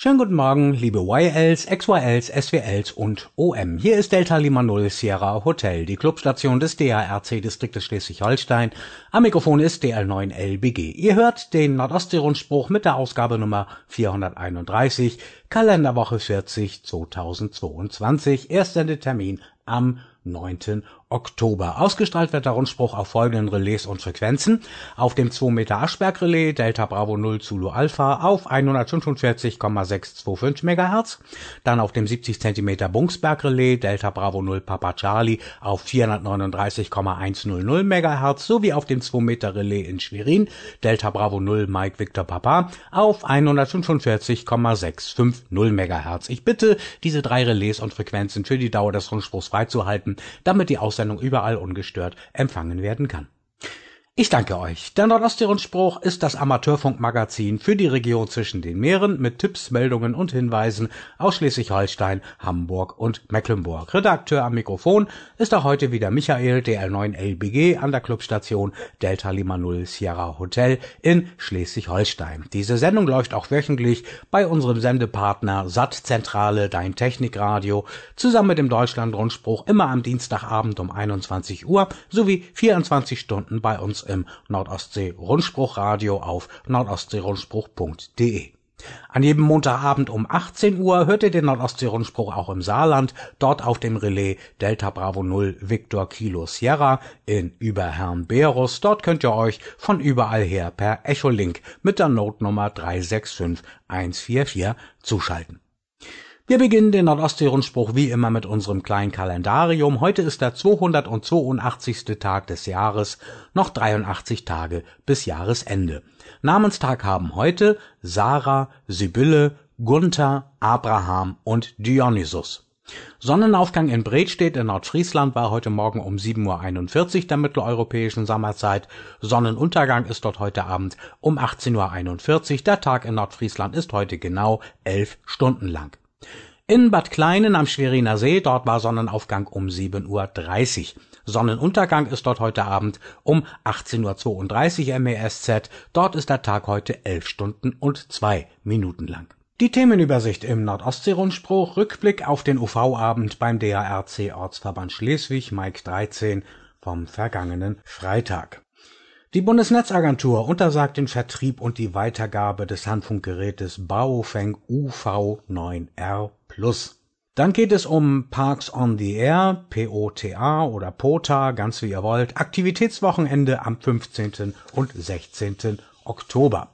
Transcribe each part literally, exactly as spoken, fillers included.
Schönen guten Morgen, liebe Y Ls, X Y Ls, S W Ls und O M. Hier ist Delta Lima Null Sierra Hotel, die Clubstation des D A R C-Distriktes Schleswig-Holstein. Am Mikrofon ist D L neun L B G. Ihr hört den Nordostsee-Rundspruch mit der Ausgabe Nummer vierhunderteinunddreißig, Kalenderwoche vierzig zweitausendzweiundzwanzig, erster Termin am neunten Oktober. Ausgestrahlt wird der Rundspruch auf folgenden Relais und Frequenzen: auf dem zwei Meter Aschberg-Relais Delta Bravo null Zulu Alpha auf hundertfünfundvierzig Komma sechshundertfünfundzwanzig Megahertz, dann auf dem siebzig Zentimeter Bungsberg-Relais Delta Bravo null Papa Charlie auf vierhundertneununddreißig Komma hundertzehn Megahertz sowie auf dem zwei Meter Relais in Schwerin Delta Bravo null Mike Victor Papa auf hundertfünfundvierzig Komma sechshundertfünfzig Megahertz. Ich bitte, diese drei Relais und Frequenzen für die Dauer des Rundspruchs freizuhalten, damit die Aussendung überall ungestört empfangen werden kann. Ich danke euch. Der Nordostsee-Rundspruch ist das Amateurfunkmagazin für die Region zwischen den Meeren mit Tipps, Meldungen und Hinweisen aus Schleswig-Holstein, Hamburg und Mecklenburg. Redakteur am Mikrofon ist auch heute wieder Michael, D L neun L B G, an der Clubstation Delta Lima Null Sierra Hotel in Schleswig-Holstein. Diese Sendung läuft auch wöchentlich bei unserem Sendepartner S A T-Zentrale, Dein Technikradio, zusammen mit dem Deutschland-Rundspruch immer am Dienstagabend um einundzwanzig Uhr sowie vierundzwanzig Stunden bei uns im Nordostsee-Rundspruchradio auf nordostseerundspruch punkt de. An jedem Montagabend um achtzehn Uhr hört ihr den Nordostsee-Rundspruch auch im Saarland, dort auf dem Relais Delta Bravo null Victor Kilo Sierra in Überherrn-Berus. Dort könnt ihr euch von überall her per Echolink mit der Notenummer drei sechs fünf eins vier vier zuschalten. Wir beginnen den Nordostsee-Rundspruch wie immer mit unserem kleinen Kalendarium. Heute ist der zweihundertzweiundachtzigste Tag des Jahres, noch dreiundachtzig Tage bis Jahresende. Namenstag haben heute Sarah, Sibylle, Gunther, Abraham und Dionysus. Sonnenaufgang in Bredstedt in Nordfriesland war heute Morgen um sieben Uhr einundvierzig der mitteleuropäischen Sommerzeit. Sonnenuntergang ist dort heute Abend um achtzehn Uhr einundvierzig. Der Tag in Nordfriesland ist heute genau elf Stunden lang. In Bad Kleinen am Schweriner See, dort war Sonnenaufgang um sieben Uhr dreißig. Sonnenuntergang ist dort heute Abend um achtzehn Uhr zweiunddreißig M E S Z. Dort ist der Tag heute elf Stunden und zwei Minuten lang. Die Themenübersicht im Nordostsee-Rundspruch: Rückblick auf den U V-Abend beim D A R C-Ortsverband Schleswig, Mike dreizehn, vom vergangenen Freitag. Die Bundesnetzagentur untersagt den Vertrieb und die Weitergabe des Handfunkgerätes Baofeng U V neun R plus. Dann geht es um Parks on the Air, P O T A oder P O T A, ganz wie ihr wollt. Aktivitätswochenende am fünfzehnten und sechzehnten Oktober.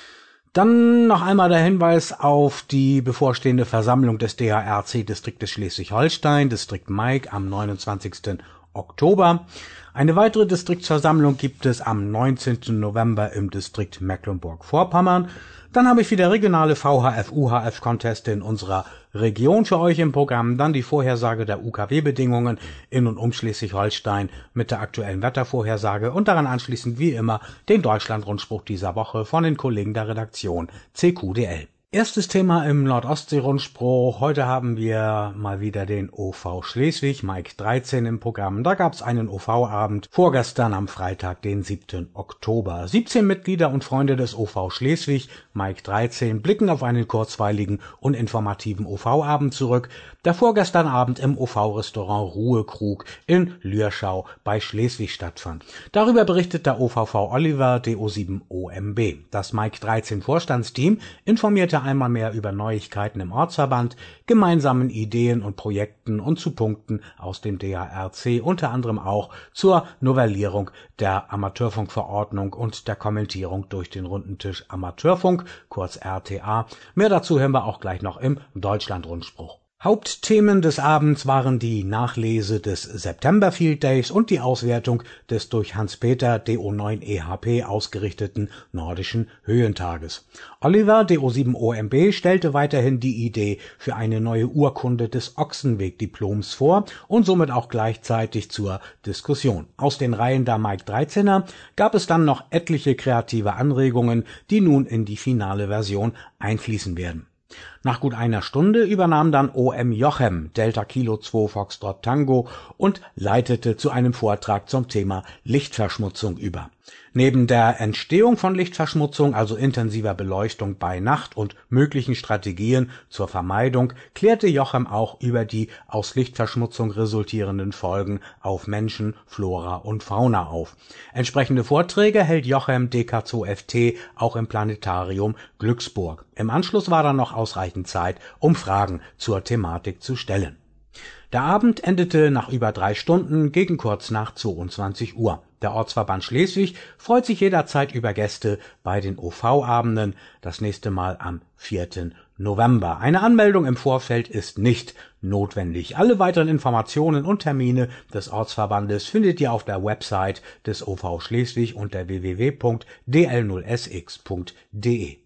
Dann noch einmal der Hinweis auf die bevorstehende Versammlung des D A R C-Distriktes Schleswig-Holstein, Distrikt Mike, am neunundzwanzigsten Oktober. Eine weitere Distriktsversammlung gibt es am neunzehnten November im Distrikt Mecklenburg-Vorpommern. Dann habe ich wieder regionale V H F-U H F-Conteste in unserer Region für euch im Programm. Dann die Vorhersage der U K W-Bedingungen in und um Schleswig-Holstein mit der aktuellen Wettervorhersage und daran anschließend wie immer den Deutschland-Rundspruch dieser Woche von den Kollegen der Redaktion C Q D L. Erstes Thema im Nordostsee-Rundspruch. Heute haben wir mal wieder den O V Schleswig, Mike dreizehn im Programm. Da gab es einen O V-Abend vorgestern am Freitag, den siebten Oktober. siebzehn Mitglieder und Freunde des O V Schleswig, Mike dreizehn, blicken auf einen kurzweiligen und informativen O V-Abend zurück, der vorgestern Abend im O V-Restaurant Ruhekrug in Lürschau bei Schleswig stattfand. Darüber berichtet der O V V Oliver, D O sieben O M B. Das Mike dreizehn Vorstandsteam informierte einmal mehr über Neuigkeiten im Ortsverband, gemeinsamen Ideen und Projekten und zu Punkten aus dem D A R C, unter anderem auch zur Novellierung der Amateurfunkverordnung und der Kommentierung durch den runden Tisch Amateurfunk, kurz R T A. Mehr dazu hören wir auch gleich noch im Deutschland-Rundspruch. Hauptthemen des Abends waren die Nachlese des September Field Days und die Auswertung des durch Hans-Peter D O neun E H P ausgerichteten Nordischen Höhentages. Oliver D O sieben O M B stellte weiterhin die Idee für eine neue Urkunde des Ochsenweg-Diploms vor und somit auch gleichzeitig zur Diskussion. Aus den Reihen der Mike dreizehner gab es dann noch etliche kreative Anregungen, die nun in die finale Version einfließen werden. Nach gut einer Stunde übernahm dann O M Jochem Delta Kilo zwei Foxtrot Tango und leitete zu einem Vortrag zum Thema Lichtverschmutzung über. Neben der Entstehung von Lichtverschmutzung, also intensiver Beleuchtung bei Nacht und möglichen Strategien zur Vermeidung, klärte Jochem auch über die aus Lichtverschmutzung resultierenden Folgen auf Menschen, Flora und Fauna auf. Entsprechende Vorträge hält Jochem D K zwei F T auch im Planetarium Glücksburg. Im Anschluss war dann noch ausreichend Zeit, um Fragen zur Thematik zu stellen. Der Abend endete nach über drei Stunden gegen kurz nach zweiundzwanzig Uhr. Der Ortsverband Schleswig freut sich jederzeit über Gäste bei den O V-Abenden, das nächste Mal am vierten November. Eine Anmeldung im Vorfeld ist nicht notwendig. Alle weiteren Informationen und Termine des Ortsverbandes findet ihr auf der Website des O V Schleswig unter w w w punkt d l null s x punkt d e.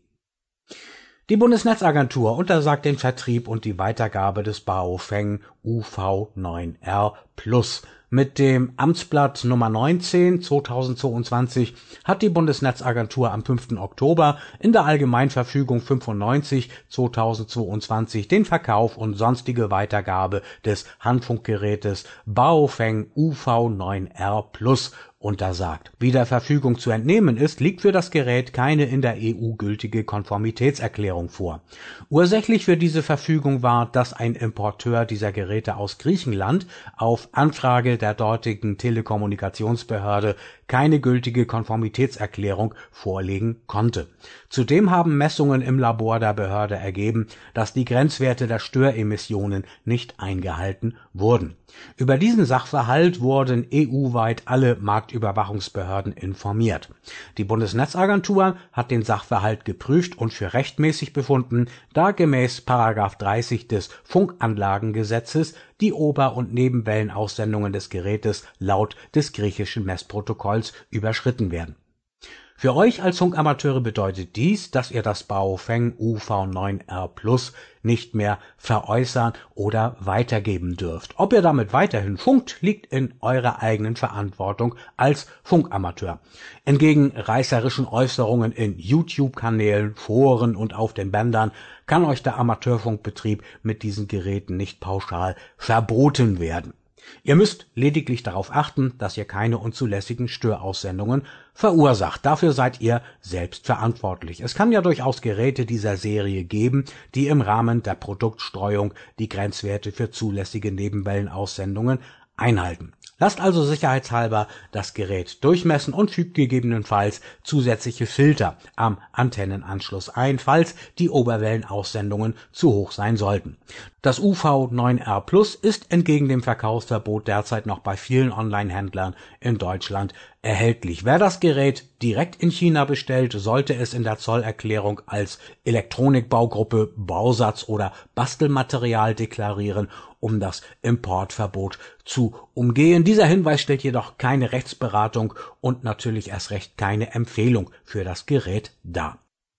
Die Bundesnetzagentur untersagt den Vertrieb und die Weitergabe des Baofeng U V neun R Plus. Mit dem Amtsblatt Nummer neunzehn zweitausendzweiundzwanzig hat die Bundesnetzagentur am fünften Oktober in der Allgemeinverfügung fünfundneunzig zweitausendzweiundzwanzig den Verkauf und sonstige Weitergabe des Handfunkgerätes Baofeng U V neun R Plus untersagt. Wie der Verfügung zu entnehmen ist, liegt für das Gerät keine in der E U gültige Konformitätserklärung vor. Ursächlich für diese Verfügung war, dass ein Importeur dieser Geräte aus Griechenland auf Anfrage der dortigen Telekommunikationsbehörde keine gültige Konformitätserklärung vorlegen konnte. Zudem haben Messungen im Labor der Behörde ergeben, dass die Grenzwerte der Störemissionen nicht eingehalten wurden. Über diesen Sachverhalt wurden E U-weit alle Marktüberwachungsbehörden informiert. Die Bundesnetzagentur hat den Sachverhalt geprüft und für rechtmäßig befunden, da gemäß Paragraph dreißig des Funkanlagengesetzes die Ober- und Nebenwellenaussendungen des Gerätes laut des griechischen Messprotokolls überschritten werden. Für euch als Funkamateure bedeutet dies, dass ihr das Baofeng U V neun R Plus nicht mehr veräußern oder weitergeben dürft. Ob ihr damit weiterhin funkt, liegt in eurer eigenen Verantwortung als Funkamateur. Entgegen reißerischen Äußerungen in YouTube-Kanälen, Foren und auf den Bändern kann euch der Amateurfunkbetrieb mit diesen Geräten nicht pauschal verboten werden. Ihr müsst lediglich darauf achten, dass ihr keine unzulässigen Störaussendungen verursacht. Dafür seid ihr selbst verantwortlich. Es kann ja durchaus Geräte dieser Serie geben, die im Rahmen der Produktstreuung die Grenzwerte für zulässige Nebenwellenaussendungen einhalten. Lasst also sicherheitshalber das Gerät durchmessen und fügt gegebenenfalls zusätzliche Filter am Antennenanschluss ein, falls die Oberwellenaussendungen zu hoch sein sollten. Das U V neun R Plus ist entgegen dem Verkaufsverbot derzeit noch bei vielen Online-Händlern in Deutschland erhältlich. Wer das Gerät direkt in China bestellt, sollte es in der Zollerklärung als Elektronikbaugruppe, Bausatz oder Bastelmaterial deklarieren, um das Importverbot zu umgehen. Dieser Hinweis stellt jedoch keine Rechtsberatung und natürlich erst recht keine Empfehlung für das Gerät dar.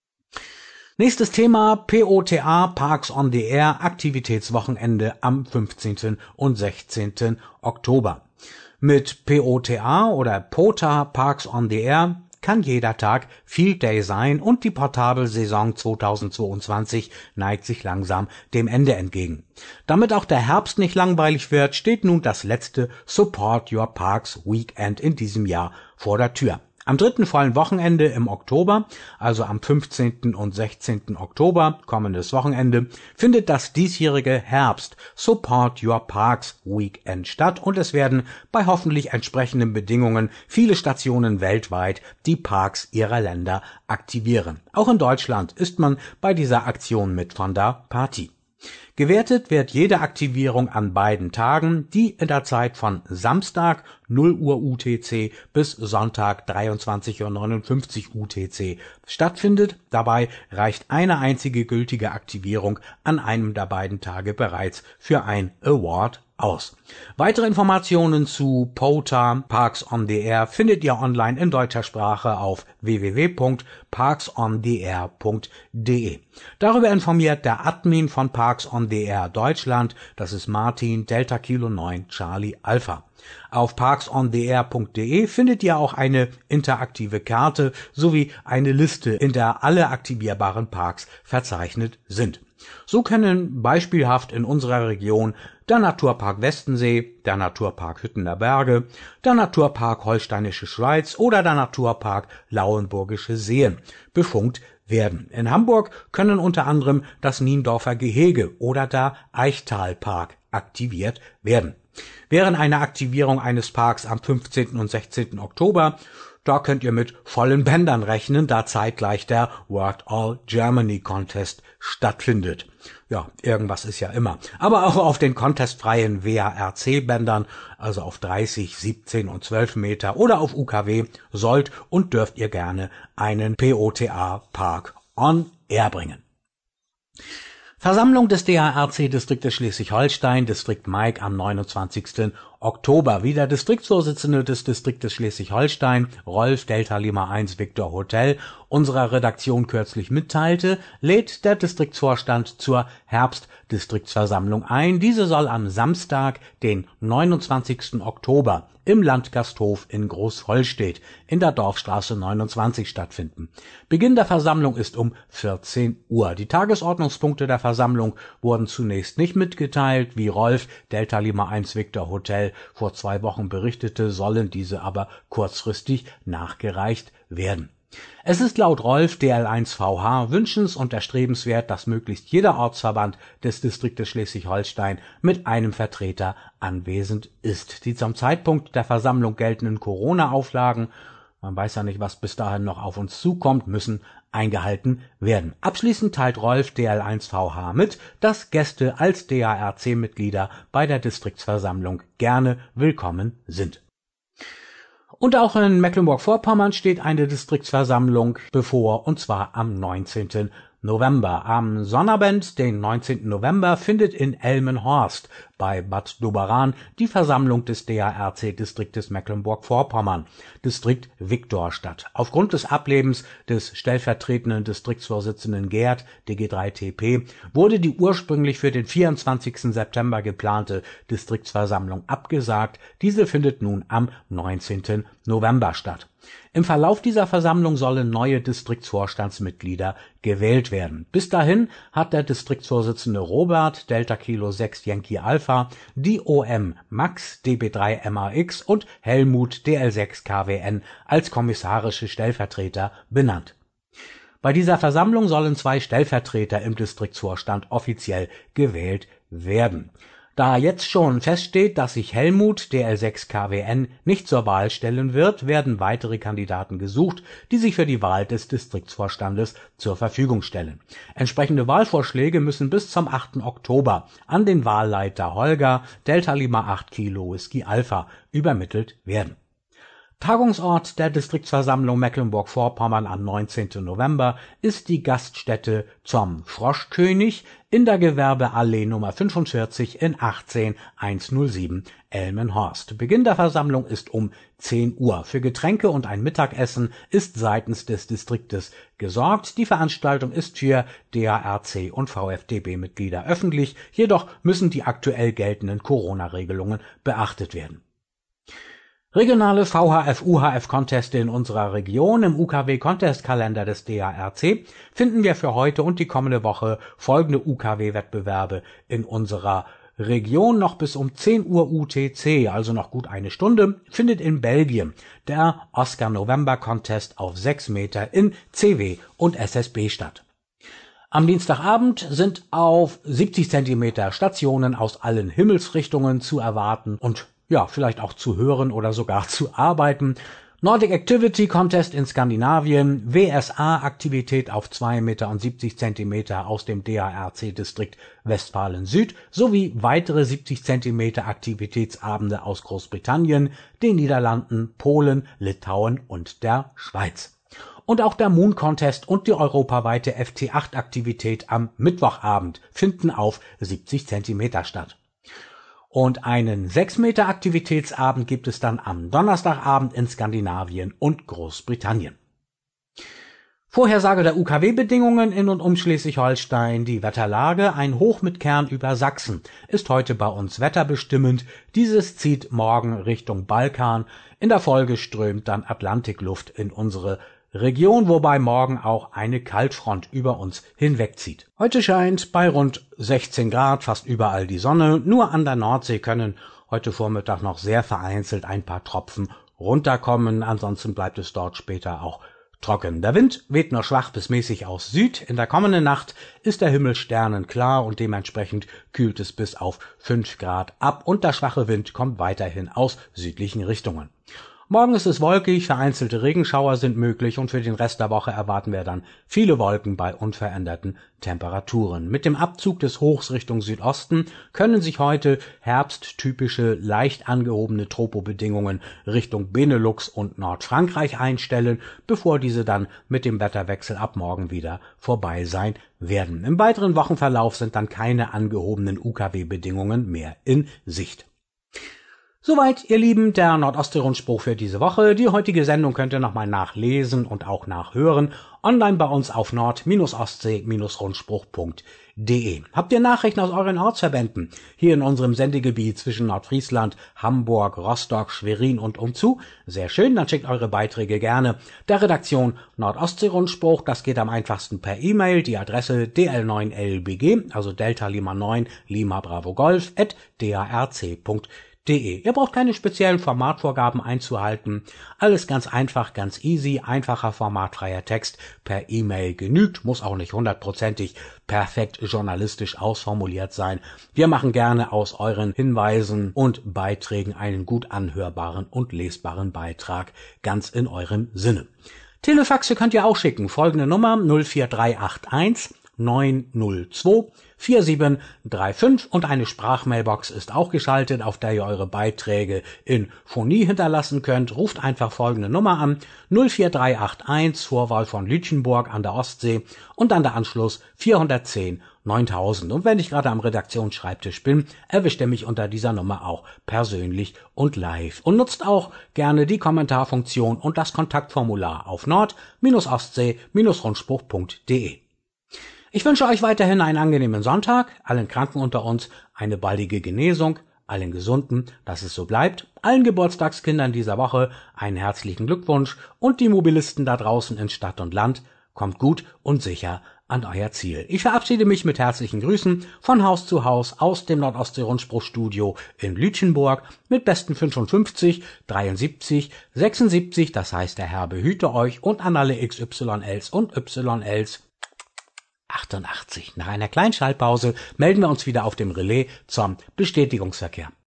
Nächstes Thema: P O T A Parks on the Air Aktivitätswochenende am fünfzehnten und sechzehnten Oktober. Mit P O T A oder P O T A Parks on the Air kann jeder Tag Field Day sein und die Portabelsaison zweitausendzweiundzwanzig neigt sich langsam dem Ende entgegen. Damit auch der Herbst nicht langweilig wird, steht nun das letzte Support Your Parks Weekend in diesem Jahr vor der Tür. Am dritten vollen Wochenende im Oktober, also am fünfzehnten und sechzehnten Oktober, kommendes Wochenende, findet das diesjährige Herbst Support Your Parks Weekend statt und es werden bei hoffentlich entsprechenden Bedingungen viele Stationen weltweit die Parks ihrer Länder aktivieren. Auch in Deutschland ist man bei dieser Aktion mit von der Partie. Gewertet wird jede Aktivierung an beiden Tagen, die in der Zeit von Samstag null Uhr U T C bis Sonntag dreiundzwanzig Uhr neunundfünfzig U T C stattfindet. Dabei reicht eine einzige gültige Aktivierung an einem der beiden Tage bereits für ein Award aus. Weitere Informationen zu P O T A Parks on the Air findet ihr online in deutscher Sprache auf w w w punkt parks on the air punkt d e. Darüber informiert der Admin von Parks on the Air Deutschland, das ist Martin Delta Kilo neun Charlie Alpha. Auf parks on the air punkt d e findet ihr auch eine interaktive Karte sowie eine Liste, in der alle aktivierbaren Parks verzeichnet sind. So können beispielhaft in unserer Region der Naturpark Westensee, der Naturpark Hüttener Berge, der Naturpark Holsteinische Schweiz oder der Naturpark Lauenburgische Seen befunkt werden. In Hamburg können unter anderem das Niendorfer Gehege oder der Eichtalpark aktiviert werden. Während eine Aktivierung eines Parks am fünfzehnten und sechzehnten Oktober, da könnt ihr mit vollen Bändern rechnen, da zeitgleich der World All Germany Contest stattfindet. Ja, irgendwas ist ja immer. Aber auch auf den contestfreien W A R C-Bändern, also auf dreißig, siebzehn und zwölf Meter oder auf U K W, sollt und dürft ihr gerne einen P O T A-Park on Air bringen. Versammlung des D A R C-Distriktes Schleswig-Holstein, Distrikt Maik am neunundzwanzigsten Oktober. Wie der Distriktsvorsitzende des Distriktes Schleswig-Holstein, Rolf Delta Lima eins Victor Hotel, unserer Redaktion kürzlich mitteilte, lädt der Distriktsvorstand zur Herbstdistriktsversammlung ein. Diese soll am Samstag, den neunundzwanzigsten Oktober, im Landgasthof in Großvollstedt in der Dorfstraße neunundzwanzig stattfinden. Beginn der Versammlung ist um vierzehn Uhr. Die Tagesordnungspunkte der Versammlung wurden zunächst nicht mitgeteilt. Wie Rolf Delta Lima eins Victor Hotel vor zwei Wochen berichtete, sollen diese aber kurzfristig nachgereicht werden. Es ist laut Rolf D L eins V H wünschens- und erstrebenswert, dass möglichst jeder Ortsverband des Distriktes Schleswig-Holstein mit einem Vertreter anwesend ist. Die zum Zeitpunkt der Versammlung geltenden Corona-Auflagen, man weiß ja nicht, was bis dahin noch auf uns zukommt, müssen eingehalten werden. Abschließend teilt Rolf D L eins V H mit, dass Gäste als D A R C-Mitglieder bei der Distriktsversammlung gerne willkommen sind. Und auch in Mecklenburg-Vorpommern steht eine Distriktsversammlung bevor, und zwar am neunzehnten November. Am Sonnabend, den neunzehnten November, findet in Elmenhorst bei Bad Doberan die Versammlung des D A R C-Distriktes Mecklenburg-Vorpommern, Distrikt Viktor, statt. Aufgrund des Ablebens des stellvertretenden Distriktsvorsitzenden Gerd, D G drei T P, wurde die ursprünglich für den vierundzwanzigsten September geplante Distriktsversammlung abgesagt. Diese findet nun am neunzehnten November statt. Im Verlauf dieser Versammlung sollen neue Distriktsvorstandsmitglieder gewählt werden. Bis dahin hat der Distriktsvorsitzende Robert Delta Kilo sechs Yankee Alpha, die O M Max D B drei M A X und Helmut D L sechs K W N als kommissarische Stellvertreter benannt. Bei dieser Versammlung sollen zwei Stellvertreter im Distriktsvorstand offiziell gewählt werden. Da jetzt schon feststeht, dass sich Helmut D L sechs K W N nicht zur Wahl stellen wird, werden weitere Kandidaten gesucht, die sich für die Wahl des Distriktsvorstandes zur Verfügung stellen. Entsprechende Wahlvorschläge müssen bis zum achten Oktober an den Wahlleiter Holger Delta Lima acht Kilo Whisky Alpha übermittelt werden. Tagungsort der Distriktsversammlung Mecklenburg-Vorpommern am neunzehnten November ist die Gaststätte zum Froschkönig in der Gewerbeallee Nummer fünfundvierzig in achtzehn hundertsieben Elmenhorst. Beginn der Versammlung ist um zehn Uhr. Für Getränke und ein Mittagessen ist seitens des Distriktes gesorgt. Die Veranstaltung ist für D A R C und V F D B-Mitglieder öffentlich, jedoch müssen die aktuell geltenden Corona-Regelungen beachtet werden. Regionale V H F U H F-Conteste in unserer Region. Im U K W-Contest-Kalender des D A R C finden wir für heute und die kommende Woche folgende U K W-Wettbewerbe in unserer Region. Noch bis um zehn Uhr U T C, also noch gut eine Stunde, findet in Belgien der Oscar-November-Contest auf sechs Meter in C W und S S B statt. Am Dienstagabend sind auf siebzig Zentimeter Stationen aus allen Himmelsrichtungen zu erwarten und ja, vielleicht auch zu hören oder sogar zu arbeiten. Nordic Activity Contest in Skandinavien, W S A-Aktivität auf zwei Meter und siebzig Zentimeter aus dem D A R C-Distrikt Westfalen-Süd sowie weitere siebzig Zentimeter Aktivitätsabende aus Großbritannien, den Niederlanden, Polen, Litauen und der Schweiz. Und auch der Moon Contest und die europaweite F T acht Aktivität am Mittwochabend finden auf siebzig Zentimeter statt. Und einen sechs Meter Aktivitätsabend gibt es dann am Donnerstagabend in Skandinavien und Großbritannien. Vorhersage der U K W-Bedingungen in und um Schleswig-Holstein. Die Wetterlage, ein Hoch mit Kern über Sachsen, ist heute bei uns wetterbestimmend. Dieses zieht morgen Richtung Balkan. In der Folge strömt dann Atlantikluft in unsere Region, wobei morgen auch eine Kaltfront über uns hinwegzieht. Heute scheint bei rund sechzehn Grad fast überall die Sonne, nur an der Nordsee können heute Vormittag noch sehr vereinzelt ein paar Tropfen runterkommen, ansonsten bleibt es dort später auch trocken. Der Wind weht nur schwach bis mäßig aus Süd. In der kommenden Nacht ist der Himmel sternenklar und dementsprechend kühlt es bis auf fünf Grad ab und der schwache Wind kommt weiterhin aus südlichen Richtungen. Morgen ist es wolkig, vereinzelte Regenschauer sind möglich und für den Rest der Woche erwarten wir dann viele Wolken bei unveränderten Temperaturen. Mit dem Abzug des Hochs Richtung Südosten können sich heute herbsttypische, leicht angehobene Tropobedingungen Richtung Benelux und Nordfrankreich einstellen, bevor diese dann mit dem Wetterwechsel ab morgen wieder vorbei sein werden. Im weiteren Wochenverlauf sind dann keine angehobenen U K W-Bedingungen mehr in Sicht. Soweit, ihr Lieben, der Nordostsee-Rundspruch für diese Woche. Die heutige Sendung könnt ihr nochmal nachlesen und auch nachhören, online bei uns auf nord ostsee rundspruch punkt de. Habt ihr Nachrichten aus euren Ortsverbänden hier in unserem Sendegebiet zwischen Nordfriesland, Hamburg, Rostock, Schwerin und umzu? Sehr schön, dann schickt eure Beiträge gerne der Redaktion Nordostsee-Rundspruch. Das geht am einfachsten per E-Mail, die Adresse d l neun l b g, also Delta Lima neun Lima Bravo Golf, at d a r c punkt de. Ihr braucht keine speziellen Formatvorgaben einzuhalten. Alles ganz einfach, ganz easy, einfacher formatfreier Text per E-Mail genügt, muss auch nicht hundertprozentig perfekt journalistisch ausformuliert sein. Wir machen gerne aus euren Hinweisen und Beiträgen einen gut anhörbaren und lesbaren Beitrag, ganz in eurem Sinne. Telefaxe könnt ihr auch schicken. Folgende Nummer null vier drei acht eins neun null zwei vier sieben drei fünf und eine Sprachmailbox ist auch geschaltet, auf der ihr eure Beiträge in Phonie hinterlassen könnt. Ruft einfach folgende Nummer an, null vier drei acht eins, Vorwahl von Lütjenburg an der Ostsee und dann der Anschluss vierhundertzehn neuntausend. Und wenn ich gerade am Redaktionsschreibtisch bin, erwischt ihr mich unter dieser Nummer auch persönlich und live. Und nutzt auch gerne die Kommentarfunktion und das Kontaktformular auf nord ostsee rundspruch punkt de. Ich wünsche euch weiterhin einen angenehmen Sonntag, allen Kranken unter uns eine baldige Genesung, allen Gesunden, dass es so bleibt, allen Geburtstagskindern dieser Woche einen herzlichen Glückwunsch und die Mobilisten da draußen in Stadt und Land, kommt gut und sicher an euer Ziel. Ich verabschiede mich mit herzlichen Grüßen von Haus zu Haus aus dem Nordostsee-Rundspruch-Studio in Lütjenburg mit besten fünfundfünfzig, dreiundsiebzig, sechsundsiebzig, das heißt der Herr behüte euch und an alle X Y Ls und Y Ls achtundachtzig. Nach einer kleinen Schaltpause melden wir uns wieder auf dem Relais zum Bestätigungsverkehr.